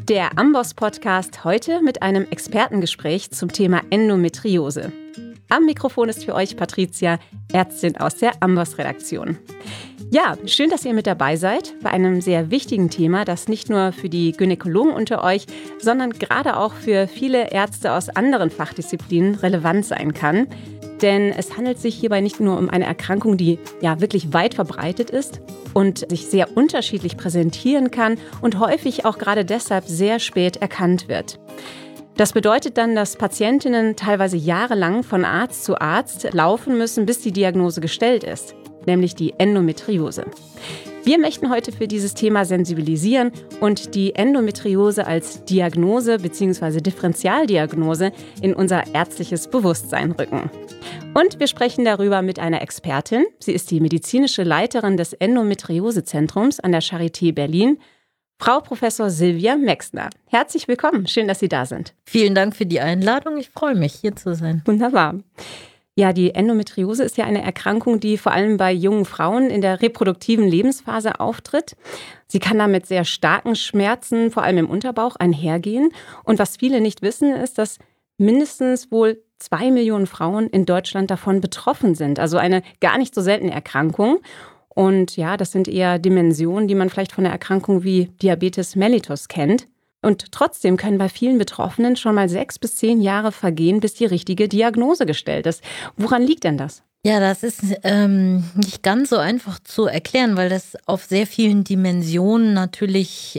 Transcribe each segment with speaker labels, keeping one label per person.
Speaker 1: Der Amboss-Podcast heute mit einem Expertengespräch zum Thema Endometriose. Am Mikrofon ist für euch Patricia, Ärztin aus der Amboss-Redaktion. Ja, schön, dass ihr mit dabei seid bei einem sehr wichtigen Thema, das nicht nur für die Gynäkologen unter euch, sondern gerade auch für viele Ärzte aus anderen Fachdisziplinen relevant sein kann. Denn es handelt sich hierbei nicht nur um eine Erkrankung, die ja wirklich weit verbreitet ist und sich sehr unterschiedlich präsentieren kann und häufig auch gerade deshalb sehr spät erkannt wird. Das bedeutet dann, dass Patientinnen teilweise jahrelang von Arzt zu Arzt laufen müssen, bis die Diagnose gestellt ist, nämlich die Endometriose. Wir möchten heute für dieses Thema sensibilisieren und die Endometriose als Diagnose bzw. Differentialdiagnose in unser ärztliches Bewusstsein rücken. Und wir sprechen darüber mit einer Expertin. Sie ist die medizinische Leiterin des Endometriosezentrums an der Charité Berlin, Frau Professor Silvia Mexner. Herzlich willkommen, schön, dass Sie da sind.
Speaker 2: Vielen Dank für die Einladung, ich freue mich, hier zu sein.
Speaker 1: Wunderbar. Ja, die Endometriose ist ja eine Erkrankung, die vor allem bei jungen Frauen in der reproduktiven Lebensphase auftritt. Sie kann damit sehr starken Schmerzen, vor allem im Unterbauch, einhergehen. Und was viele nicht wissen, ist, dass mindestens wohl 2 Millionen Frauen in Deutschland davon betroffen sind. Also eine gar nicht so seltene Erkrankung. Und ja, das sind eher Dimensionen, die man vielleicht von einer Erkrankung wie Diabetes mellitus kennt. Und trotzdem können bei vielen Betroffenen schon mal 6 bis 10 Jahre vergehen, bis die richtige Diagnose gestellt ist. Woran liegt denn das?
Speaker 2: Ja, das ist nicht ganz so einfach zu erklären, weil das auf sehr vielen Dimensionen natürlich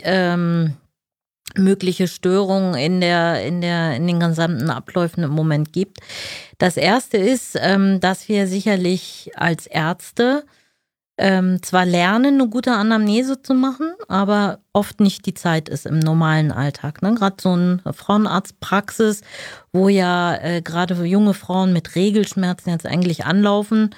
Speaker 2: mögliche Störungen in den gesamten Abläufen im Moment gibt. Das erste ist, dass wir sicherlich als Ärzte zwar lernen, eine gute Anamnese zu machen, aber oft nicht die Zeit ist im normalen Alltag. Ne? Gerade so eine Frauenarztpraxis, wo ja gerade junge Frauen mit Regelschmerzen jetzt eigentlich anlaufen,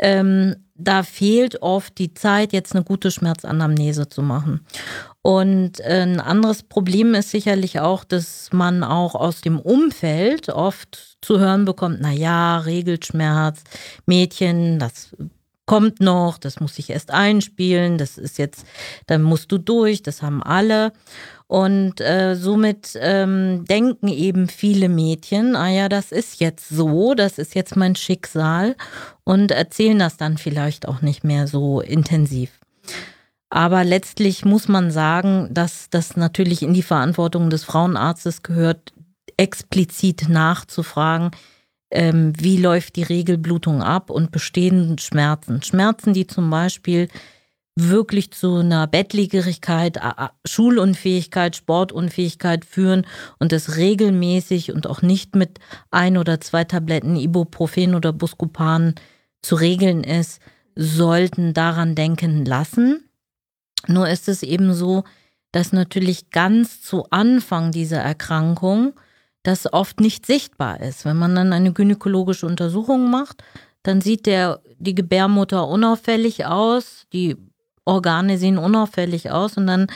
Speaker 2: da fehlt oft die Zeit, jetzt eine gute Schmerzanamnese zu machen. Und ein anderes Problem ist sicherlich auch, dass man auch aus dem Umfeld oft zu hören bekommt, naja, Regelschmerz, Mädchen, das kommt noch, das muss sich erst einspielen, das ist jetzt, dann musst du durch, das haben alle. Und somit denken eben viele Mädchen, ja, das ist jetzt so, das ist jetzt mein Schicksal und erzählen das dann vielleicht auch nicht mehr so intensiv. Aber letztlich muss man sagen, dass das natürlich in die Verantwortung des Frauenarztes gehört, explizit nachzufragen, wie läuft die Regelblutung ab und bestehen Schmerzen. Schmerzen, die zum Beispiel wirklich zu einer Bettlägerigkeit, Schulunfähigkeit, Sportunfähigkeit führen und das regelmäßig und auch nicht mit 1 oder 2 Tabletten Ibuprofen oder Buscopan zu regeln ist, sollten daran denken lassen. Nur ist es eben so, dass natürlich ganz zu Anfang dieser Erkrankung das oft nicht sichtbar ist. Wenn man dann eine gynäkologische Untersuchung macht, dann sieht die Gebärmutter unauffällig aus, die Organe sehen unauffällig aus und dann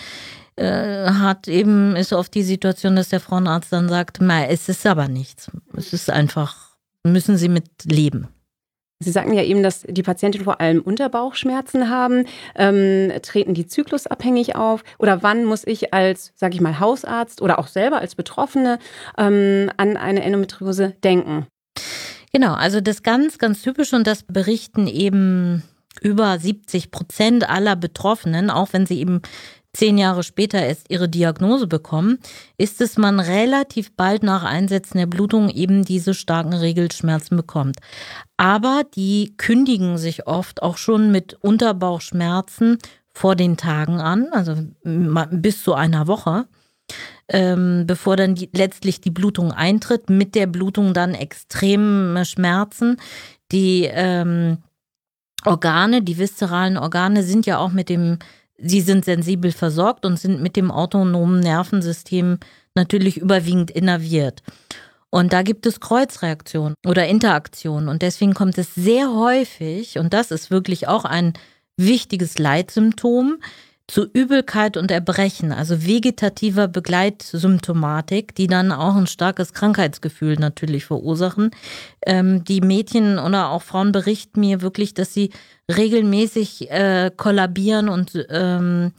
Speaker 2: ist oft die Situation, dass der Frauenarzt dann sagt, es ist aber nichts. Es ist einfach, müssen Sie mit leben.
Speaker 1: Sie sagten ja eben, dass die Patienten vor allem Unterbauchschmerzen haben. Treten die zyklusabhängig auf? Oder wann muss ich als, sage ich mal, Hausarzt oder auch selber als Betroffene an eine Endometriose denken?
Speaker 2: Genau, also das ganz, ganz typisch und das berichten eben über 70% aller Betroffenen, auch wenn sie eben 10 Jahre später erst ihre Diagnose bekommen, ist es, man relativ bald nach Einsetzen der Blutung eben diese starken Regelschmerzen bekommt. Aber die kündigen sich oft auch schon mit Unterbauchschmerzen vor den Tagen an, also bis zu einer Woche, bevor dann letztlich die Blutung eintritt, mit der Blutung dann extreme Schmerzen. Die Organe, die viszeralen Organe sind ja auch sie sind sensibel versorgt und sind mit dem autonomen Nervensystem natürlich überwiegend innerviert. Und da gibt es Kreuzreaktionen oder Interaktionen. Und deswegen kommt es sehr häufig, und das ist wirklich auch ein wichtiges Leitsymptom, zu Übelkeit und Erbrechen, also vegetativer Begleitsymptomatik, die dann auch ein starkes Krankheitsgefühl natürlich verursachen. Die Mädchen oder auch Frauen berichten mir wirklich, dass sie regelmäßig kollabieren und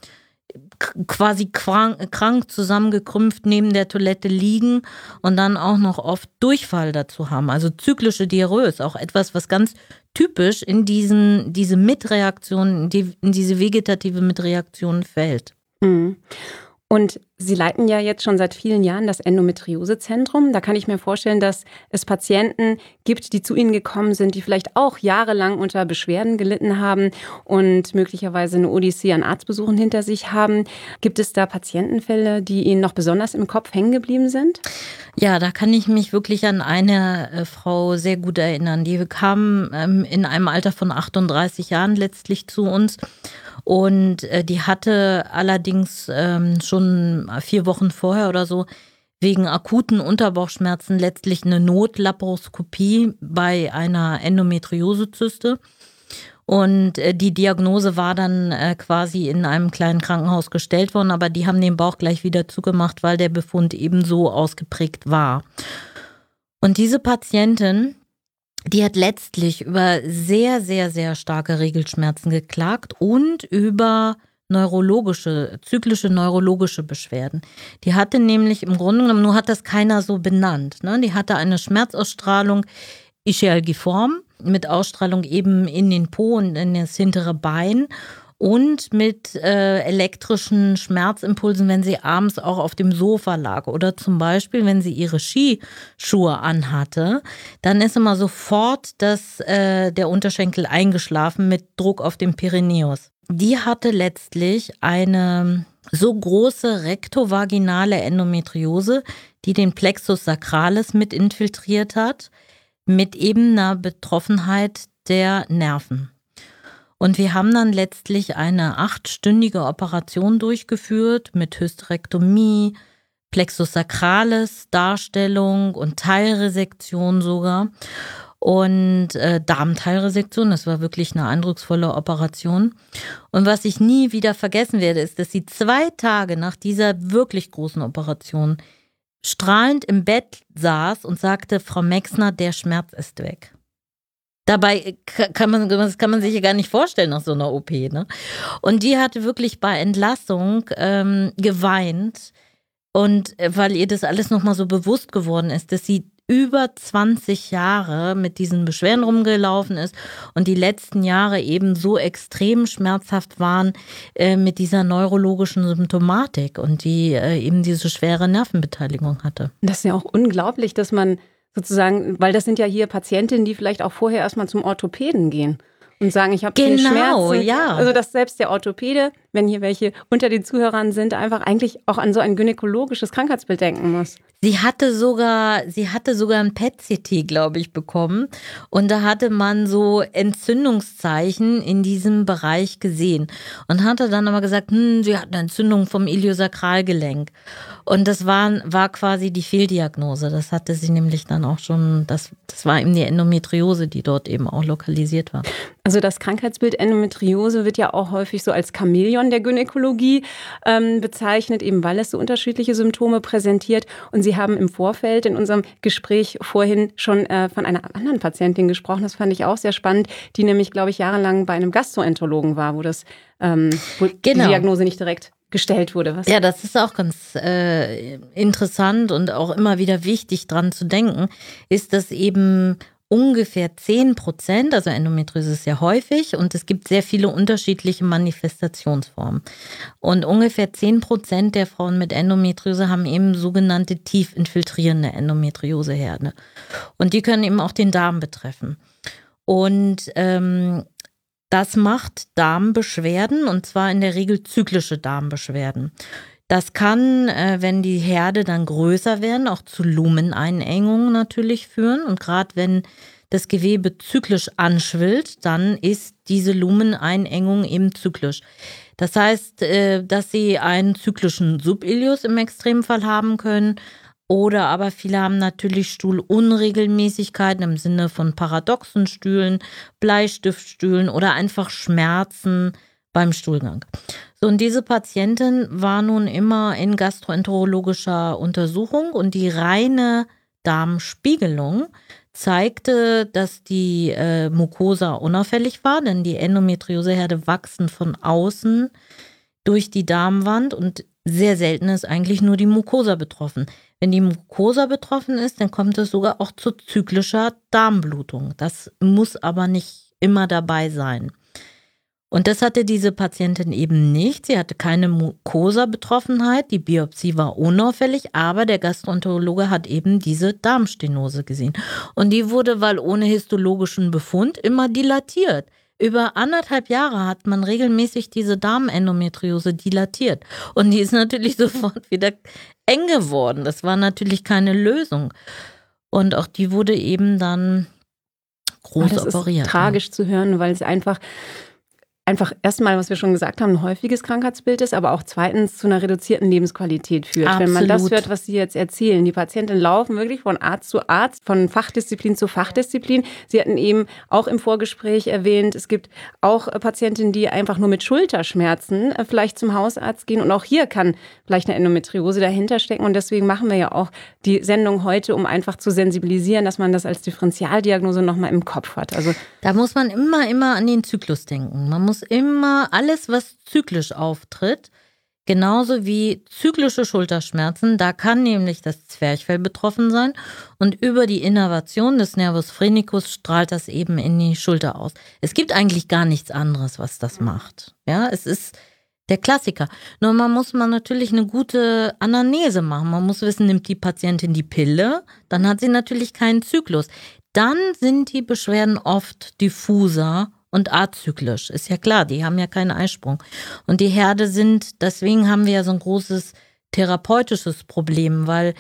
Speaker 2: quasi krank zusammengekrümpft neben der Toilette liegen und dann auch noch oft Durchfall dazu haben. Also zyklische Diarrhoe ist auch etwas, was ganz typisch in diese Mitreaktionen, in diese vegetative Mitreaktion fällt.
Speaker 1: Mhm. Und Sie leiten ja jetzt schon seit vielen Jahren das Endometriosezentrum. Da kann ich mir vorstellen, dass es Patienten gibt, die zu Ihnen gekommen sind, die vielleicht auch jahrelang unter Beschwerden gelitten haben und möglicherweise eine Odyssee an Arztbesuchen hinter sich haben. Gibt es da Patientenfälle, die Ihnen noch besonders im Kopf hängen geblieben sind?
Speaker 2: Ja, da kann ich mich wirklich an eine Frau sehr gut erinnern. Die kam in einem Alter von 38 Jahren letztlich zu uns. Und die hatte allerdings schon 4 Wochen vorher oder so wegen akuten Unterbauchschmerzen letztlich eine Notlaparoskopie bei einer Endometriosezyste. Und die Diagnose war dann quasi in einem kleinen Krankenhaus gestellt worden, aber die haben den Bauch gleich wieder zugemacht, weil der Befund eben so ausgeprägt war. Und diese Patientin, die hat letztlich über sehr, sehr, sehr starke Regelschmerzen geklagt und über zyklische neurologische Beschwerden. Die hatte nämlich im Grunde genommen, nur hat das keiner so benannt, ne? Die hatte eine Schmerzausstrahlung ischialgiform mit Ausstrahlung eben in den Po und in das hintere Bein und mit elektrischen Schmerzimpulsen, wenn sie abends auch auf dem Sofa lag oder zum Beispiel, wenn sie ihre Skischuhe anhatte, dann ist immer sofort der Unterschenkel eingeschlafen mit Druck auf dem Perineus. Die hatte letztlich eine so große rektovaginale Endometriose, die den Plexus sacralis mit infiltriert hat, mit eben einer Betroffenheit der Nerven. Und wir haben dann letztlich eine 8-stündige Operation durchgeführt mit Hysterektomie, Plexus sacralis Darstellung und Teilresektion sogar. Und Darmteilresektion, das war wirklich eine eindrucksvolle Operation. Und was ich nie wieder vergessen werde, ist, dass sie 2 Tage nach dieser wirklich großen Operation strahlend im Bett saß und sagte, Frau Mexner, der Schmerz ist weg. Dabei kann man sich ja gar nicht vorstellen nach so einer OP, ne? Und die hatte wirklich bei Entlassung geweint. Und weil ihr das alles nochmal so bewusst geworden ist, dass sie über 20 Jahre mit diesen Beschwerden rumgelaufen ist und die letzten Jahre eben so extrem schmerzhaft waren mit dieser neurologischen Symptomatik und die eben diese schwere Nervenbeteiligung hatte.
Speaker 1: Das ist ja auch unglaublich, dass man sozusagen, weil das sind ja hier Patientinnen, die vielleicht auch vorher erstmal zum Orthopäden gehen und sagen, ich habe hier Schmerzen.
Speaker 2: Ja.
Speaker 1: Also dass selbst der Orthopäde, wenn hier welche unter den Zuhörern sind, einfach eigentlich auch an so ein gynäkologisches Krankheitsbild denken muss.
Speaker 2: Sie hatte sogar ein PET-CT, glaube ich, bekommen. Und da hatte man so Entzündungszeichen in diesem Bereich gesehen. Und hatte dann aber gesagt, sie hat eine Entzündung vom Iliosakralgelenk. Und das war quasi die Fehldiagnose. Das hatte sie nämlich dann auch schon, das war eben die Endometriose, die dort eben auch lokalisiert war.
Speaker 1: Also das Krankheitsbild Endometriose wird ja auch häufig so als Chamäleon der Gynäkologie bezeichnet, eben weil es so unterschiedliche Symptome präsentiert. Und Sie haben im Vorfeld in unserem Gespräch vorhin schon von einer anderen Patientin gesprochen. Das fand ich auch sehr spannend, die nämlich, glaube ich, jahrelang bei einem Gastroenterologen war, wo die Diagnose nicht direkt gestellt wurde.
Speaker 2: Ja, das ist auch ganz interessant und auch immer wieder wichtig dran zu denken, ist, dass eben ungefähr 10%, also Endometriose ist sehr häufig und es gibt sehr viele unterschiedliche Manifestationsformen. Und ungefähr 10% der Frauen mit Endometriose haben eben sogenannte tief infiltrierende Endometrioseherde. Und die können eben auch den Darm betreffen. Und das macht Darmbeschwerden und zwar in der Regel zyklische Darmbeschwerden. Das kann, wenn die Herde dann größer werden, auch zu Lumeneinengungen natürlich führen. Und gerade wenn das Gewebe zyklisch anschwillt, dann ist diese Lumeneinengung eben zyklisch. Das heißt, dass sie einen zyklischen Subilius im Extremfall haben können. Oder aber viele haben natürlich Stuhlunregelmäßigkeiten im Sinne von paradoxen Stühlen, Bleistiftstühlen oder einfach Schmerzen beim Stuhlgang. So, und diese Patientin war nun immer in gastroenterologischer Untersuchung und die reine Darmspiegelung zeigte, dass die Mucosa unauffällig war, denn die Endometrioseherde wachsen von außen durch die Darmwand und sehr selten ist eigentlich nur die Mucosa betroffen. Wenn die Mucosa betroffen ist, dann kommt es sogar auch zu zyklischer Darmblutung. Das muss aber nicht immer dabei sein. Und das hatte diese Patientin eben nicht. Sie hatte keine Mucosa-Betroffenheit. Die Biopsie war unauffällig, aber der Gastroenterologe hat eben diese Darmstenose gesehen. Und die wurde, weil ohne histologischen Befund, immer dilatiert. Über 1,5 Jahre hat man regelmäßig diese Darmendometriose dilatiert. Und die ist natürlich sofort wieder eng geworden. Das war natürlich keine Lösung. Und auch die wurde eben dann groß operiert.
Speaker 1: Das ist tragisch zu hören, weil es einfach erstmal, was wir schon gesagt haben, ein häufiges Krankheitsbild ist, aber auch zweitens zu einer reduzierten Lebensqualität führt.
Speaker 2: Absolut.
Speaker 1: Wenn man das hört, was Sie jetzt erzählen. Die Patienten laufen wirklich von Arzt zu Arzt, von Fachdisziplin zu Fachdisziplin. Sie hatten eben auch im Vorgespräch erwähnt, es gibt auch Patientinnen, die einfach nur mit Schulterschmerzen vielleicht zum Hausarzt gehen. Und auch hier kann vielleicht eine Endometriose dahinter stecken. Und deswegen machen wir ja auch die Sendung heute, um einfach zu sensibilisieren, dass man das als Differentialdiagnose nochmal im Kopf hat. Also
Speaker 2: da muss man immer an den Zyklus denken. Man muss immer alles, was zyklisch auftritt, genauso wie zyklische Schulterschmerzen, da kann nämlich das Zwerchfell betroffen sein und über die Innervation des Nervus phrenicus strahlt das eben in die Schulter aus. Es gibt eigentlich gar nichts anderes, was das macht. Ja, es ist der Klassiker. Nur muss natürlich eine gute Anamnese machen. Man muss wissen, nimmt die Patientin die Pille, dann hat sie natürlich keinen Zyklus. Dann sind die Beschwerden oft diffuser und azyklisch. Ist ja klar, die haben ja keinen Eisprung. Und die Herde deswegen haben wir ja so ein großes therapeutisches Problem, weil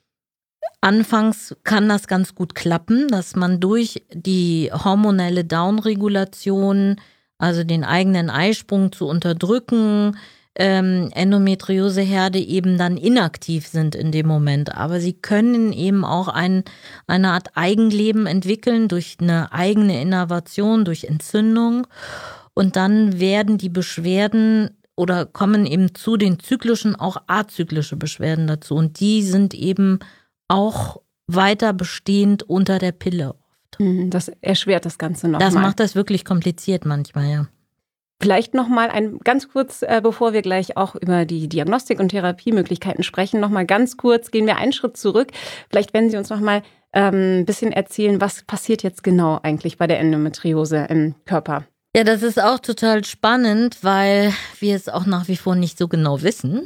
Speaker 2: anfangs kann das ganz gut klappen, dass man durch die hormonelle Downregulation, also den eigenen Eisprung zu unterdrücken, Endometrioseherde eben dann inaktiv sind in dem Moment. Aber sie können eben auch eine Art Eigenleben entwickeln durch eine eigene Innervation, durch Entzündung. Und dann werden die Beschwerden oder kommen eben zu den zyklischen auch azyklische Beschwerden dazu. Und die sind eben auch weiter bestehend unter der Pille oft.
Speaker 1: Das erschwert das Ganze nochmal.
Speaker 2: Das macht das wirklich kompliziert manchmal, ja.
Speaker 1: Vielleicht nochmal ganz kurz, bevor wir gleich auch über die Diagnostik und Therapiemöglichkeiten sprechen, nochmal ganz kurz, gehen wir einen Schritt zurück. Vielleicht werden Sie uns nochmal ein bisschen erzählen, was passiert jetzt genau eigentlich bei der Endometriose im Körper?
Speaker 2: Ja, das ist auch total spannend, weil wir es auch nach wie vor nicht so genau wissen.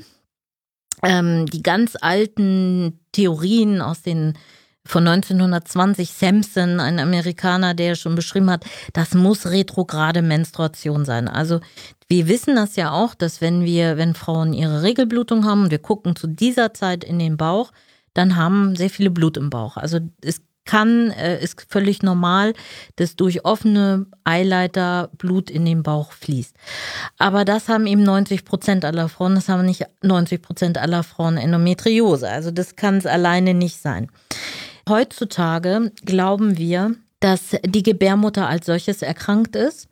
Speaker 2: Die ganz alten Theorien von 1920, Sampson, ein Amerikaner, der schon beschrieben hat, das muss retrograde Menstruation sein. Also wir wissen das ja auch, dass wenn Frauen ihre Regelblutung haben und wir gucken zu dieser Zeit in den Bauch, dann haben sehr viele Blut im Bauch. Also es ist völlig normal, dass durch offene Eileiter Blut in den Bauch fließt. Aber das haben eben 90% aller Frauen, das haben nicht 90% aller Frauen Endometriose. Also das kann es alleine nicht sein. Heutzutage glauben wir, dass die Gebärmutter als solches erkrankt ist.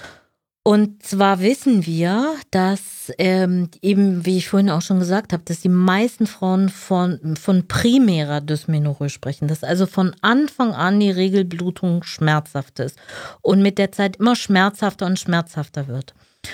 Speaker 2: Und zwar wissen wir, dass eben, wie ich vorhin auch schon gesagt habe, dass die meisten Frauen von primärer Dysmenorrhoe sprechen, dass also von Anfang an die Regelblutung schmerzhaft ist und mit der Zeit immer schmerzhafter und schmerzhafter wird.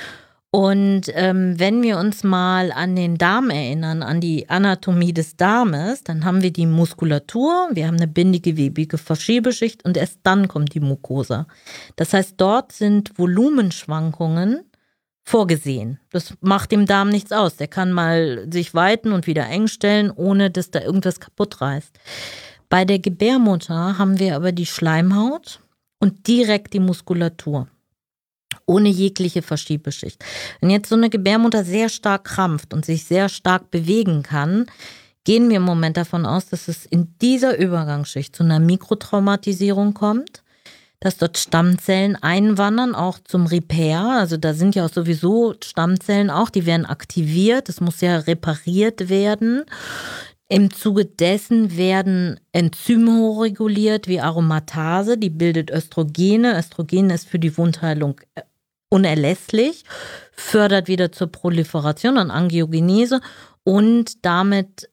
Speaker 2: Und wenn wir uns mal an den Darm erinnern, an die Anatomie des Darmes, dann haben wir die Muskulatur, wir haben eine bindegewebige Verschiebeschicht und erst dann kommt die Mucosa. Das heißt, dort sind Volumenschwankungen vorgesehen. Das macht dem Darm nichts aus. Der kann mal sich weiten und wieder eng stellen, ohne dass da irgendwas kaputt reißt. Bei der Gebärmutter haben wir aber die Schleimhaut und direkt die Muskulatur. Ohne jegliche Verschiebeschicht. Wenn jetzt so eine Gebärmutter sehr stark krampft und sich sehr stark bewegen kann, gehen wir im Moment davon aus, dass es in dieser Übergangsschicht zu einer Mikrotraumatisierung kommt, dass dort Stammzellen einwandern, auch zum Repair. Also da sind ja auch sowieso Stammzellen auch, die werden aktiviert, es muss ja repariert werden. Im Zuge dessen werden Enzyme hochreguliert wie Aromatase, die bildet Östrogene. Östrogen ist für die Wundheilung unerlässlich, fördert wieder zur Proliferation und Angiogenese und damit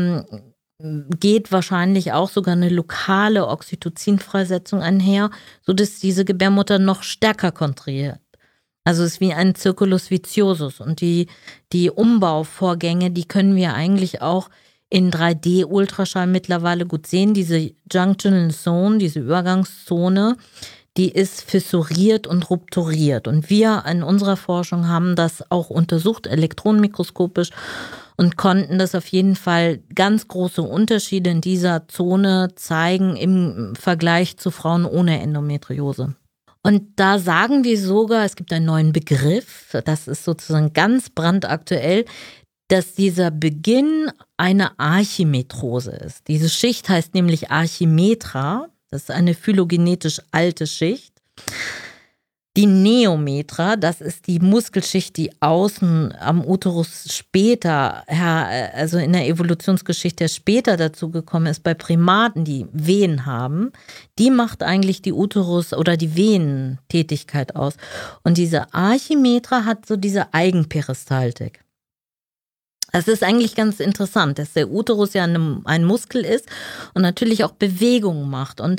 Speaker 2: geht wahrscheinlich auch sogar eine lokale Oxytocinfreisetzung einher, sodass diese Gebärmutter noch stärker kontrahiert. Also es ist wie ein Circulus viciosus und die Umbauvorgänge, die können wir eigentlich auch in 3D-Ultraschall mittlerweile gut sehen. Diese Junctional Zone, diese Übergangszone, die ist fissuriert und rupturiert. Und wir in unserer Forschung haben das auch untersucht, elektronenmikroskopisch, und konnten das auf jeden Fall ganz große Unterschiede in dieser Zone zeigen im Vergleich zu Frauen ohne Endometriose. Und da sagen wir sogar, es gibt einen neuen Begriff, das ist sozusagen ganz brandaktuell, dass dieser Beginn eine Archimetrose ist. Diese Schicht heißt nämlich Archimetra, das ist eine phylogenetisch alte Schicht. Die Neometra, das ist die Muskelschicht, die außen am Uterus später, also in der Evolutionsgeschichte später dazu gekommen ist, bei Primaten, die Wehen haben, die macht eigentlich die Uterus- oder die Venentätigkeit aus. Und diese Archimetra hat so diese Eigenperistaltik. Das ist eigentlich ganz interessant, dass der Uterus ja ein Muskel ist und natürlich auch Bewegungen macht. Und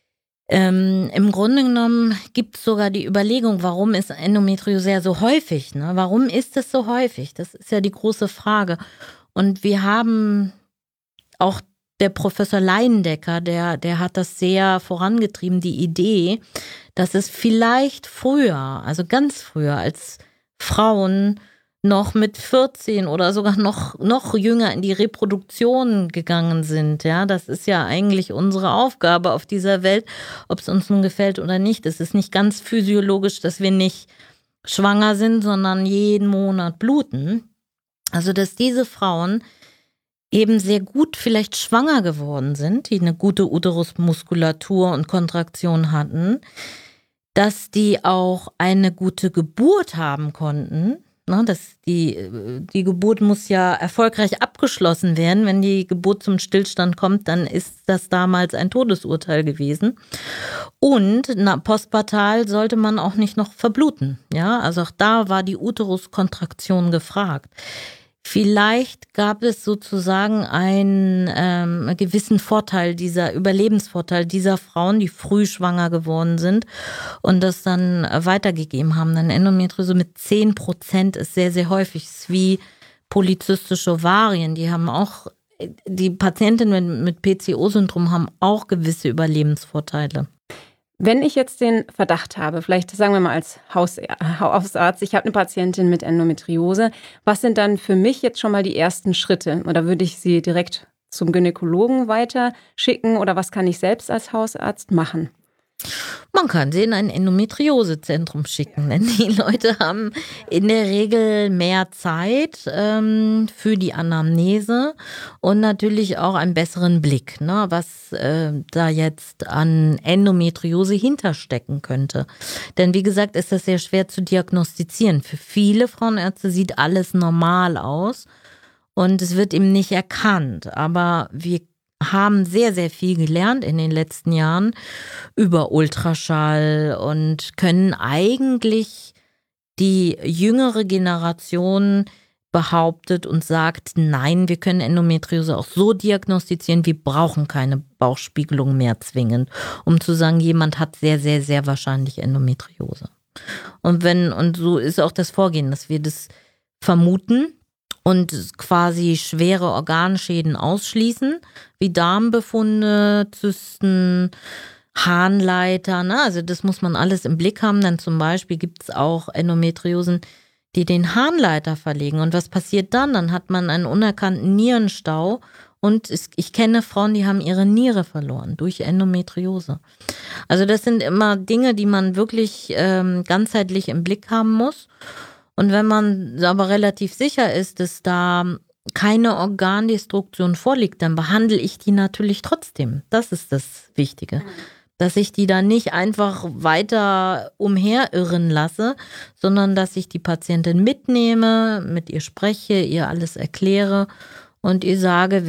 Speaker 2: im Grunde genommen gibt es sogar die Überlegung, warum ist Endometriose so häufig? Ne? Warum ist es so häufig? Das ist ja die große Frage. Und wir haben auch der Professor Leindecker, der hat das sehr vorangetrieben, die Idee, dass es vielleicht früher, also ganz früher, als Frauen noch mit 14 oder sogar noch jünger in die Reproduktion gegangen sind. Ja, das ist ja eigentlich unsere Aufgabe auf dieser Welt, ob es uns nun gefällt oder nicht. Es ist nicht ganz physiologisch, dass wir nicht schwanger sind, sondern jeden Monat bluten. Also, dass diese Frauen eben sehr gut vielleicht schwanger geworden sind, die eine gute Uterusmuskulatur und Kontraktion hatten, dass die auch eine gute Geburt haben konnten. Die Geburt muss ja erfolgreich abgeschlossen werden. Wenn die Geburt zum Stillstand kommt, dann ist das damals ein Todesurteil gewesen. Und postpartal sollte man auch nicht noch verbluten. Ja, also auch da war die Uteruskontraktion gefragt. Vielleicht gab es sozusagen einen gewissen Vorteil, dieser Überlebensvorteil dieser Frauen, die früh schwanger geworden sind und das dann weitergegeben haben. Denn Endometriose mit 10% ist sehr, sehr häufig. Es ist wie polyzystische Ovarien. Die Patientinnen mit PCO-Syndrom haben auch gewisse Überlebensvorteile.
Speaker 1: Wenn ich jetzt den Verdacht habe, vielleicht sagen wir mal als Hausarzt, ich habe eine Patientin mit Endometriose, was sind dann für mich jetzt schon mal die ersten Schritte? Oder würde ich sie direkt zum Gynäkologen weiter schicken oder was kann ich selbst als Hausarzt machen?
Speaker 2: Man kann sie in ein Endometriosezentrum schicken, denn die Leute haben in der Regel mehr Zeit für die Anamnese und natürlich auch einen besseren Blick, ne, was da jetzt an Endometriose hinterstecken könnte. Denn wie gesagt, ist das sehr schwer zu diagnostizieren. Für viele Frauenärzte sieht alles normal aus und es wird eben nicht erkannt. Aber wir haben sehr, sehr viel gelernt in den letzten Jahren über Ultraschall und können eigentlich die jüngere Generation behauptet und sagt, nein, wir können Endometriose auch so diagnostizieren, wir brauchen keine Bauchspiegelung mehr zwingend, um zu sagen, jemand hat sehr, sehr, sehr wahrscheinlich Endometriose. Und so ist auch das Vorgehen, dass wir das vermuten und quasi schwere Organschäden ausschließen, wie Darmbefunde, Zysten, Harnleiter. Ne? Also das muss man alles im Blick haben. Dann zum Beispiel gibt es auch Endometriosen, die den Harnleiter verlegen. Und was passiert dann? Dann hat man einen unerkannten Nierenstau. Und ich kenne Frauen, die haben ihre Niere verloren durch Endometriose. Also das sind immer Dinge, die man wirklich ganzheitlich im Blick haben muss. Und wenn man aber relativ sicher ist, dass da keine Organdestruktion vorliegt, dann behandle ich die natürlich trotzdem. Das ist das Wichtige. Dass ich die dann nicht einfach weiter umherirren lasse, sondern dass ich die Patientin mitnehme, mit ihr spreche, ihr alles erkläre und ihr sage,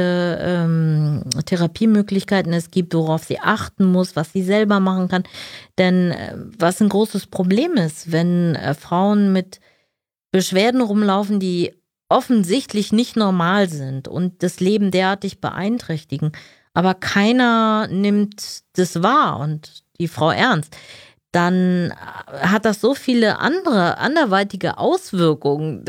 Speaker 2: welche Therapiemöglichkeiten es gibt, worauf sie achten muss, was sie selber machen kann. Denn was ein großes Problem ist, wenn Frauen mit Beschwerden rumlaufen, die offensichtlich nicht normal sind und das Leben derartig beeinträchtigen, aber keiner nimmt das wahr und die Frau ernst, dann hat das so viele anderweitige Auswirkungen.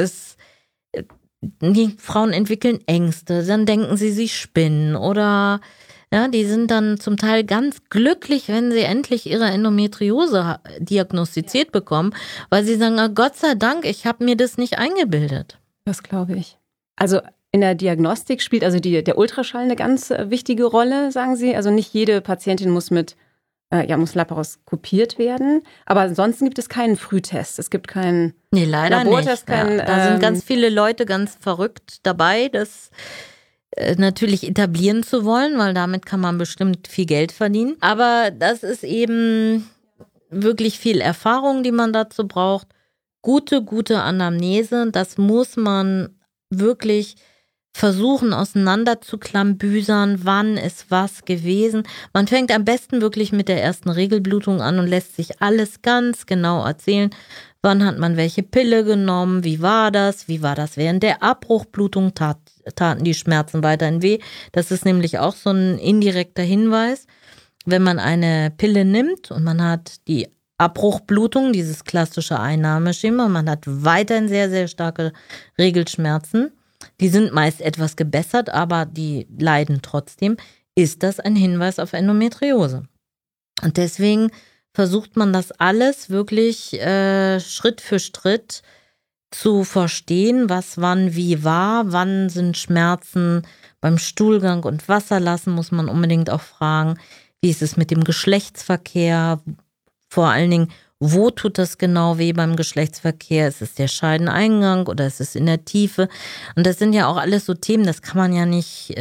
Speaker 2: Die Frauen entwickeln Ängste, dann denken sie spinnen oder ja, die sind dann zum Teil ganz glücklich, wenn sie endlich ihre Endometriose diagnostiziert bekommen, weil sie sagen, Gott sei Dank, ich habe mir das nicht eingebildet.
Speaker 1: Das glaube ich. Also in der Diagnostik spielt also der Ultraschall eine ganz wichtige Rolle, sagen Sie. Also nicht jede Patientin muss muss laparoskopiert werden. Aber ansonsten gibt es keinen Frühtest. Es gibt keinen
Speaker 2: leider
Speaker 1: Labortest.
Speaker 2: Nicht. Da sind ganz viele Leute ganz verrückt dabei, das natürlich etablieren zu wollen, weil damit kann man bestimmt viel Geld verdienen. Aber das ist eben wirklich viel Erfahrung, die man dazu braucht. Gute Anamnese, das muss man wirklich versuchen auseinanderzuklambüsern, wann ist was gewesen. Man fängt am besten wirklich mit der ersten Regelblutung an und lässt sich alles ganz genau erzählen. Wann hat man welche Pille genommen? Wie war das? Wie war das während der Abbruchblutung? Taten die Schmerzen weiterhin weh? Das ist nämlich auch so ein indirekter Hinweis. Wenn man eine Pille nimmt und man hat die Abbruchblutung, dieses klassische Einnahmeschema, man hat weiterhin sehr, sehr starke Regelschmerzen. Die sind meist etwas gebessert, aber die leiden trotzdem. Ist das ein Hinweis auf Endometriose? Und deswegen versucht man das alles wirklich Schritt für Schritt zu verstehen, was wann wie war, wann sind Schmerzen beim Stuhlgang und Wasserlassen, muss man unbedingt auch fragen, wie ist es mit dem Geschlechtsverkehr, vor allen Dingen, wo tut das genau weh beim Geschlechtsverkehr? Ist es der Scheideneingang oder ist es in der Tiefe? Und das sind ja auch alles so Themen, das kann man ja nicht,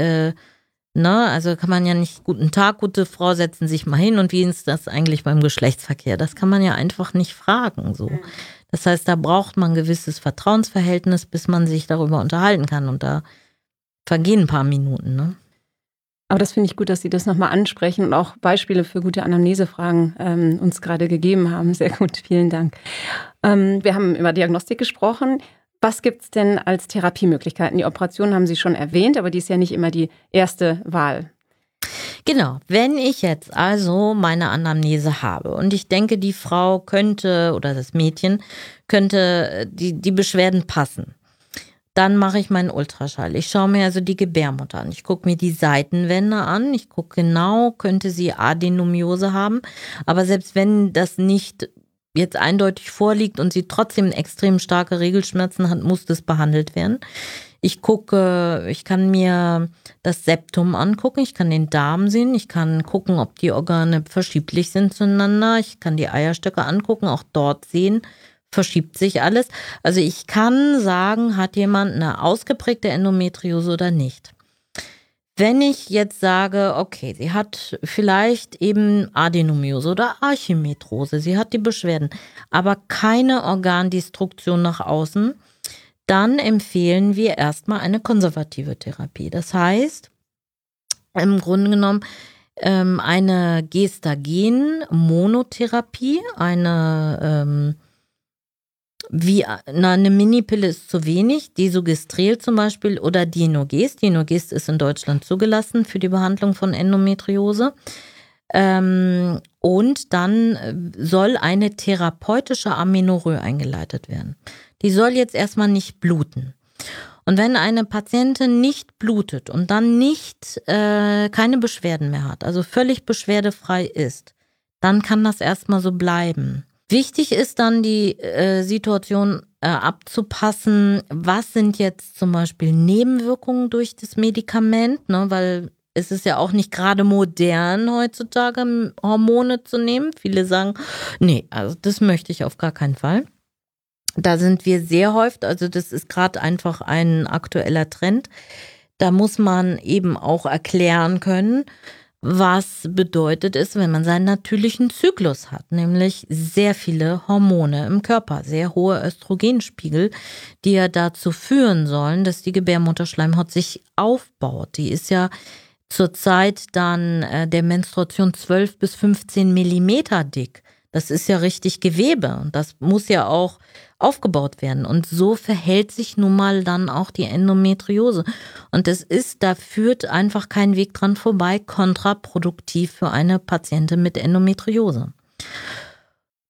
Speaker 2: also kann man ja nicht, guten Tag, gute Frau, setzen sich mal hin und wie ist das eigentlich beim Geschlechtsverkehr? Das kann man ja einfach nicht fragen, so. Das heißt, da braucht man ein gewisses Vertrauensverhältnis, bis man sich darüber unterhalten kann und da vergehen ein paar Minuten, ne?
Speaker 1: Aber das finde ich gut, dass Sie das nochmal ansprechen und auch Beispiele für gute Anamnesefragen uns gerade gegeben haben. Sehr gut, vielen Dank. Wir haben über Diagnostik gesprochen. Was gibt es denn als Therapiemöglichkeiten? Die Operation haben Sie schon erwähnt, aber die ist ja nicht immer die erste Wahl.
Speaker 2: Genau, wenn ich jetzt also meine Anamnese habe und ich denke, die Frau könnte oder das Mädchen könnte die Beschwerden passen, dann mache ich meinen Ultraschall. Ich schaue mir also die Gebärmutter an. Ich gucke mir die Seitenwände an. Ich gucke genau, könnte sie Adenomiose haben. Aber selbst wenn das nicht jetzt eindeutig vorliegt und sie trotzdem extrem starke Regelschmerzen hat, muss das behandelt werden. Ich kann mir das Septum angucken, ich kann den Darm sehen, ich kann gucken, ob die Organe verschieblich sind zueinander. Ich kann die Eierstöcke angucken, auch dort sehen, verschiebt sich alles. Also ich kann sagen, hat jemand eine ausgeprägte Endometriose oder nicht. Wenn ich jetzt sage, okay, sie hat vielleicht eben Adenomiose oder Archimetrose, sie hat die Beschwerden, aber keine Organdestruktion nach außen, dann empfehlen wir erstmal eine konservative Therapie. Das heißt, im Grunde genommen eine Gestagen-Monotherapie, eine Minipille ist zu wenig, Desogestrel zum Beispiel oder Dienogest. Dienogest ist in Deutschland zugelassen für die Behandlung von Endometriose. Und dann soll eine therapeutische Amenorrhoe eingeleitet werden. Die soll jetzt erstmal nicht bluten. Und wenn eine Patientin nicht blutet und dann keine Beschwerden mehr hat, also völlig beschwerdefrei ist, dann kann das erstmal so bleiben. Wichtig ist dann die Situation abzupassen, was sind jetzt zum Beispiel Nebenwirkungen durch das Medikament, ne, weil es ist ja auch nicht gerade modern heutzutage Hormone zu nehmen. Viele sagen, nee, also das möchte ich auf gar keinen Fall. Da sind wir sehr häufig, also das ist gerade einfach ein aktueller Trend. Da muss man eben auch erklären können, was bedeutet es, wenn man seinen natürlichen Zyklus hat, nämlich sehr viele Hormone im Körper, sehr hohe Östrogenspiegel, die ja dazu führen sollen, dass die Gebärmutterschleimhaut sich aufbaut. Die ist ja zur Zeit dann der Menstruation 12 bis 15 Millimeter dick. Das ist ja richtig Gewebe und das muss ja auch aufgebaut werden. Und so verhält sich nun mal dann auch die Endometriose. Und da führt einfach kein Weg dran vorbei, kontraproduktiv für eine Patientin mit Endometriose.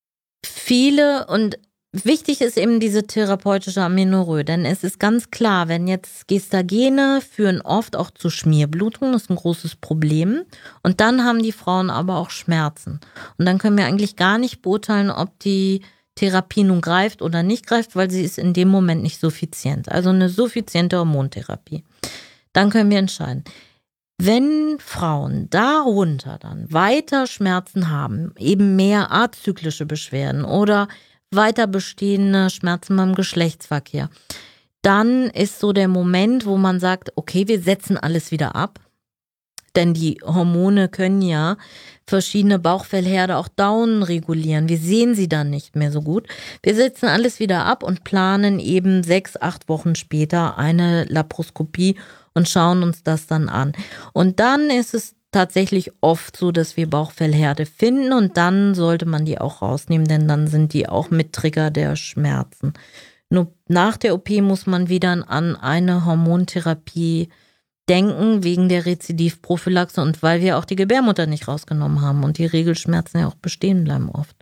Speaker 2: Viele und wichtig ist eben diese therapeutische Amenorrhoe, denn es ist ganz klar, wenn jetzt Gestagene führen oft auch zu Schmierblutungen, das ist ein großes Problem. Und dann haben die Frauen aber auch Schmerzen. Und dann können wir eigentlich gar nicht beurteilen, ob die Therapie nun greift oder nicht greift, weil sie ist in dem Moment nicht suffizient. Also eine suffiziente Hormontherapie. Dann können wir entscheiden. Wenn Frauen darunter dann weiter Schmerzen haben, eben mehr azyklische Beschwerden oder weiter bestehende Schmerzen beim Geschlechtsverkehr, dann ist so der Moment, wo man sagt, okay, wir setzen alles wieder ab. Denn die Hormone können ja verschiedene Bauchfellherde auch down regulieren. Wir sehen sie dann nicht mehr so gut. Wir setzen alles wieder ab und planen eben 6-8 Wochen später eine Laparoskopie und schauen uns das dann an. Und dann ist es tatsächlich oft so, dass wir Bauchfellherde finden und dann sollte man die auch rausnehmen, denn dann sind die auch mit Trigger der Schmerzen. Nur nach der OP muss man wieder an eine Hormontherapie denken, wegen der Rezidivprophylaxe und weil wir auch die Gebärmutter nicht rausgenommen haben und die Regelschmerzen ja auch bestehen bleiben oft.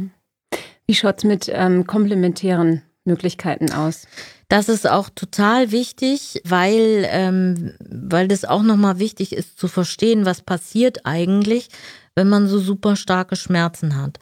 Speaker 1: Wie schaut es mit komplementären Möglichkeiten aus?
Speaker 2: Das ist auch total wichtig, weil das auch nochmal wichtig ist zu verstehen, was passiert eigentlich, wenn man so super starke Schmerzen hat.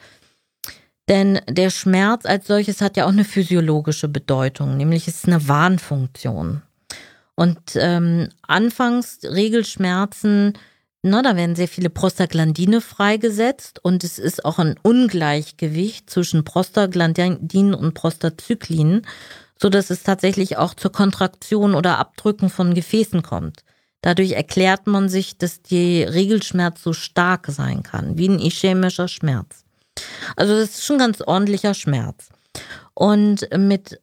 Speaker 2: Denn der Schmerz als solches hat ja auch eine physiologische Bedeutung, nämlich ist es eine Warnfunktion. Und anfangs Regelschmerzen, da werden sehr viele Prostaglandine freigesetzt und es ist auch ein Ungleichgewicht zwischen Prostaglandinen und Prostacyclinen, sodass es tatsächlich auch zur Kontraktion oder Abdrücken von Gefäßen kommt. Dadurch erklärt man sich, dass der Regelschmerz so stark sein kann, wie ein ischämischer Schmerz. Also das ist schon ein ganz ordentlicher Schmerz. Und mit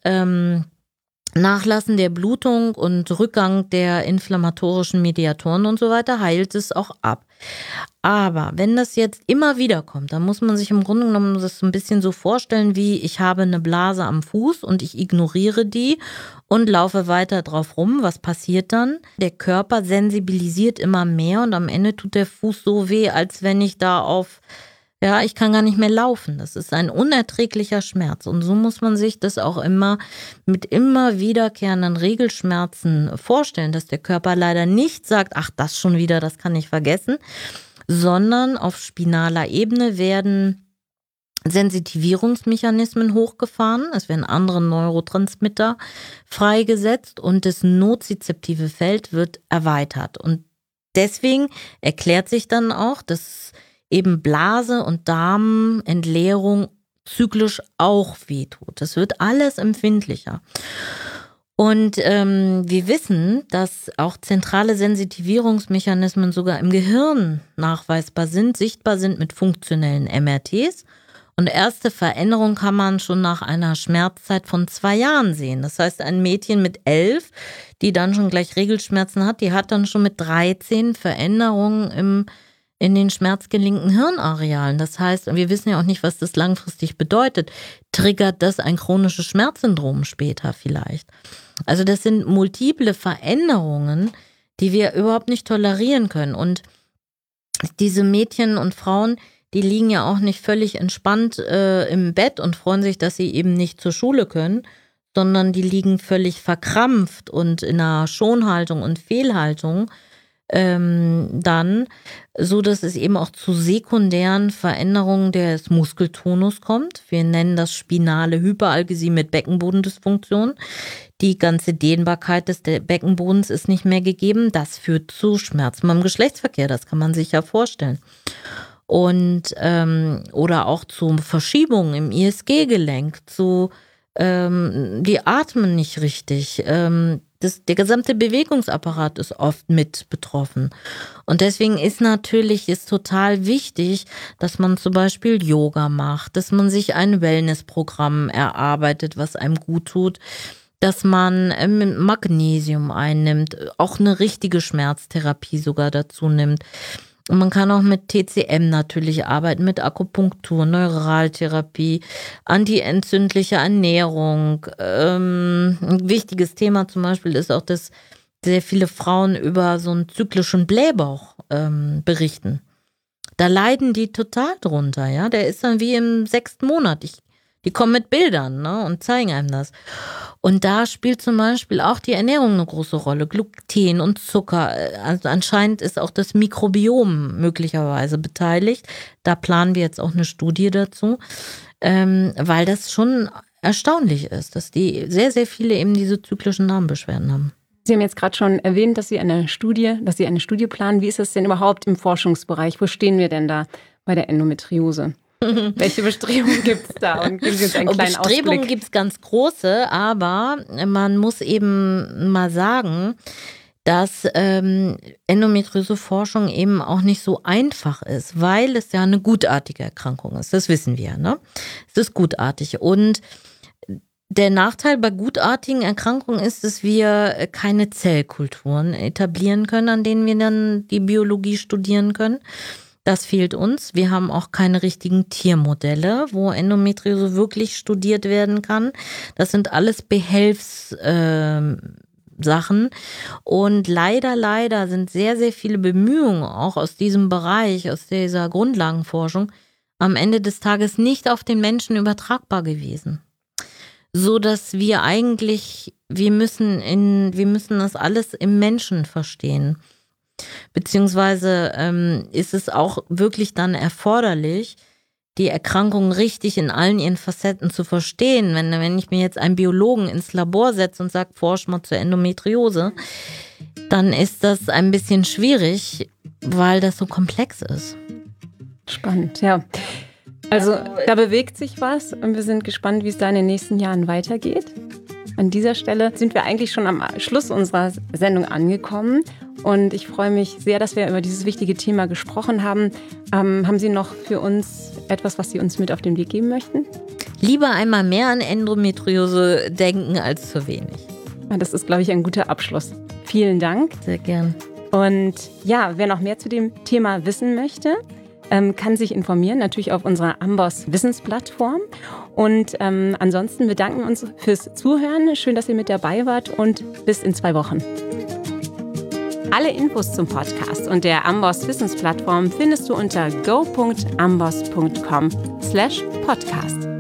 Speaker 2: Nachlassen der Blutung und Rückgang der inflammatorischen Mediatoren und so weiter heilt es auch ab. Aber wenn das jetzt immer wieder kommt, dann muss man sich im Grunde genommen das so ein bisschen so vorstellen, wie ich habe eine Blase am Fuß und ich ignoriere die und laufe weiter drauf rum. Was passiert dann? Der Körper sensibilisiert immer mehr und am Ende tut der Fuß so weh, als wenn ich ich kann gar nicht mehr laufen. Das ist ein unerträglicher Schmerz. Und so muss man sich das auch immer mit immer wiederkehrenden Regelschmerzen vorstellen, dass der Körper leider nicht sagt, ach, das schon wieder, das kann ich vergessen, sondern auf spinaler Ebene werden Sensitivierungsmechanismen hochgefahren. Es werden andere Neurotransmitter freigesetzt und das nozizeptive Feld wird erweitert. Und deswegen erklärt sich dann auch, dass eben Blase und Darmentleerung zyklisch auch wehtut. Das wird alles empfindlicher. Und wir wissen, dass auch zentrale Sensitivierungsmechanismen sogar im Gehirn nachweisbar sind, sichtbar sind mit funktionellen MRTs. Und erste Veränderungen kann man schon nach einer Schmerzzeit von 2 Jahren sehen. Das heißt, ein Mädchen mit 11, die dann schon gleich Regelschmerzen hat, die hat dann schon mit 13 Veränderungen in den schmerzgelinken Hirnarealen. Das heißt, wir wissen ja auch nicht, was das langfristig bedeutet. Triggert das ein chronisches Schmerzsyndrom später vielleicht? Also das sind multiple Veränderungen, die wir überhaupt nicht tolerieren können. Und diese Mädchen und Frauen, die liegen ja auch nicht völlig entspannt im Bett und freuen sich, dass sie eben nicht zur Schule können, sondern die liegen völlig verkrampft und in einer Schonhaltung und Fehlhaltung dann, so dass es eben auch zu sekundären Veränderungen des Muskeltonus kommt. Wir nennen das spinale Hyperalgesie mit Beckenbodendysfunktion. Die ganze Dehnbarkeit des Beckenbodens ist nicht mehr gegeben. Das führt zu Schmerzen beim Geschlechtsverkehr, das kann man sich ja vorstellen. Und oder auch zu Verschiebungen im ISG-Gelenk, die atmen nicht richtig. Der gesamte Bewegungsapparat ist oft mit betroffen. Und deswegen ist total wichtig, dass man zum Beispiel Yoga macht, dass man sich ein Wellnessprogramm erarbeitet, was einem gut tut, dass man Magnesium einnimmt, auch eine richtige Schmerztherapie sogar dazu nimmt. Und man kann auch mit TCM natürlich arbeiten, mit Akupunktur, Neuraltherapie, antientzündliche Ernährung. Ein wichtiges Thema zum Beispiel ist auch, dass sehr viele Frauen über so einen zyklischen Blähbauch berichten. Da leiden die total drunter, ja. Der ist dann wie im 6. Monat. Ich Die kommen mit Bildern, ne, und zeigen einem das. Und da spielt zum Beispiel auch die Ernährung eine große Rolle. Gluten und Zucker. Also anscheinend ist auch das Mikrobiom möglicherweise beteiligt. Da planen wir jetzt auch eine Studie dazu, weil das schon erstaunlich ist, dass die sehr, sehr viele eben diese zyklischen Darmbeschwerden haben.
Speaker 1: Sie haben jetzt gerade schon erwähnt, dass Sie eine Studie planen. Wie ist das denn überhaupt im Forschungsbereich? Wo stehen wir denn da bei der Endometriose? Welche Bestrebungen gibt es da? Und geben Sie uns einen kleinen Ausblick.
Speaker 2: Bestrebungen gibt es ganz große, aber man muss eben mal sagen, dass Endometriose-Forschung eben auch nicht so einfach ist, weil es ja eine gutartige Erkrankung ist. Das wissen wir, ne? Es ist gutartig. Und der Nachteil bei gutartigen Erkrankungen ist, dass wir keine Zellkulturen etablieren können, an denen wir dann die Biologie studieren können. Das fehlt uns. Wir haben auch keine richtigen Tiermodelle, wo Endometriose wirklich studiert werden kann. Das sind alles Behelfssachen. Und leider sind sehr, sehr viele Bemühungen auch aus diesem Bereich, aus dieser Grundlagenforschung, am Ende des Tages nicht auf den Menschen übertragbar gewesen. So dass wir müssen das alles im Menschen verstehen. Beziehungsweise ist es auch wirklich dann erforderlich, die Erkrankung richtig in allen ihren Facetten zu verstehen. Wenn ich mir jetzt einen Biologen ins Labor setze und sage, forsch mal zur Endometriose, dann ist das ein bisschen schwierig, weil das so komplex ist.
Speaker 1: Spannend, ja. Also da bewegt sich was und wir sind gespannt, wie es da in den nächsten Jahren weitergeht. An dieser Stelle sind wir eigentlich schon am Schluss unserer Sendung angekommen und ich freue mich sehr, dass wir über dieses wichtige Thema gesprochen haben. Haben Sie noch für uns etwas, was Sie uns mit auf den Weg geben möchten?
Speaker 2: Lieber einmal mehr an Endometriose denken als zu wenig.
Speaker 1: Ja, das ist, glaube ich, ein guter Abschluss. Vielen Dank.
Speaker 2: Sehr gern.
Speaker 1: Und ja, wer noch mehr zu dem Thema wissen möchte, kann sich informieren, natürlich auf unserer Amboss Wissensplattform. Und ansonsten bedanken wir uns fürs Zuhören. Schön, dass ihr mit dabei wart und bis in 2 Wochen. Alle Infos zum Podcast und der Amboss Wissensplattform findest du unter go.amboss.com/podcast.